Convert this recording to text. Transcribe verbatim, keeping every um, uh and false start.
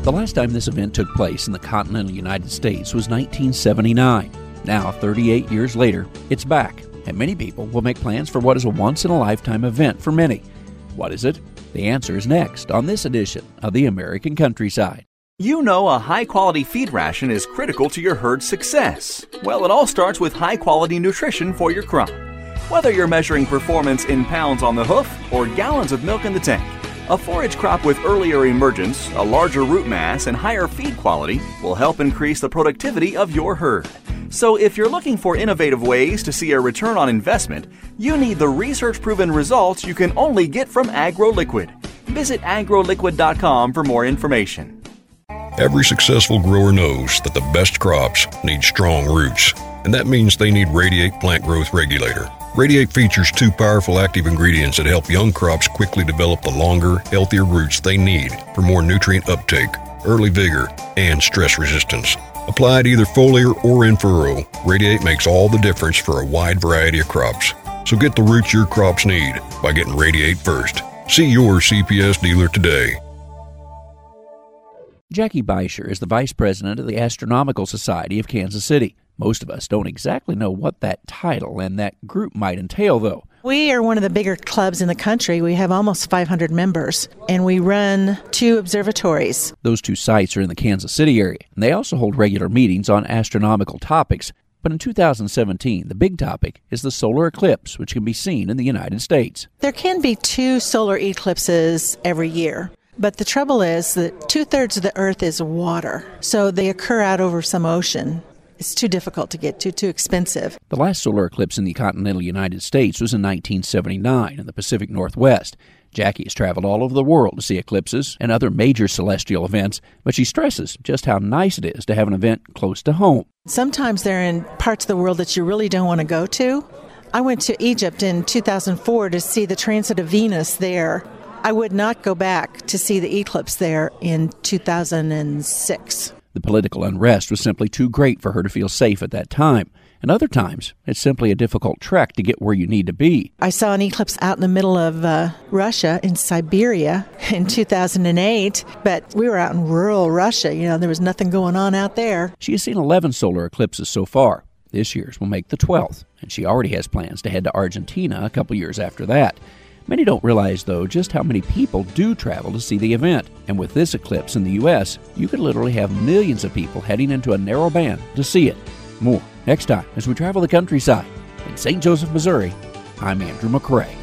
The last time this event took place in the continental United States was nineteen seventy-nine. Now, thirty-eight years later, it's back, and many people will make plans for what is a once-in-a-lifetime event for many. What is it? The answer is next on this edition of The American Countryside. You know a high-quality feed ration is critical to your herd's success. Well, it all starts with high-quality nutrition for your crop. Whether you're measuring performance in pounds on the hoof or gallons of milk in the tank, a forage crop with earlier emergence, a larger root mass, and higher feed quality will help increase the productivity of your herd. So if you're looking for innovative ways to see a return on investment, you need the research-proven results you can only get from AgroLiquid. Visit agro liquid dot com for more information. Every successful grower knows that the best crops need strong roots, and that means they need Radiate Plant Growth Regulator. Radiate features two powerful active ingredients that help young crops quickly develop the longer, healthier roots they need for more nutrient uptake, early vigor, and stress resistance. Applied either foliar or in furrow, Radiate makes all the difference for a wide variety of crops. So get the roots your crops need by getting Radiate first. See your C P S dealer today. Jackie Beischer is the Vice President of the Astronomical Society of Kansas City. Most of us don't exactly know what that title and that group might entail, though. We are one of the bigger clubs in the country. We have almost five hundred members, and we run two observatories. Those two sites are in the Kansas City area, and they also hold regular meetings on astronomical topics. But in two thousand seventeen, the big topic is the solar eclipse, which can be seen in the United States. There can be two solar eclipses every year. But the trouble is that two-thirds of the Earth is water, so they occur out over some ocean. It's too difficult to get to, too expensive. The last solar eclipse in the continental United States was in nineteen seventy-nine in the Pacific Northwest. Jackie has traveled all over the world to see eclipses and other major celestial events, but she stresses just how nice it is to have an event close to home. Sometimes they're in parts of the world that you really don't want to go to. I went to Egypt in two thousand four to see the transit of Venus there. I would not go back to see the eclipse there in two thousand six. The political unrest was simply too great for her to feel safe at that time. And other times, it's simply a difficult trek to get where you need to be. I saw an eclipse out in the middle of uh, Russia, in Siberia, in two thousand eight, but we were out in rural Russia. You know, there was nothing going on out there. She has seen eleven solar eclipses so far. This year's will make the twelfth, and she already has plans to head to Argentina a couple years after that. Many don't realize, though, just how many people do travel to see the event. And with this eclipse in the U S, you could literally have millions of people heading into a narrow band to see it. More next time as we travel the countryside. In Saint Joseph, Missouri, I'm Andrew McCrae.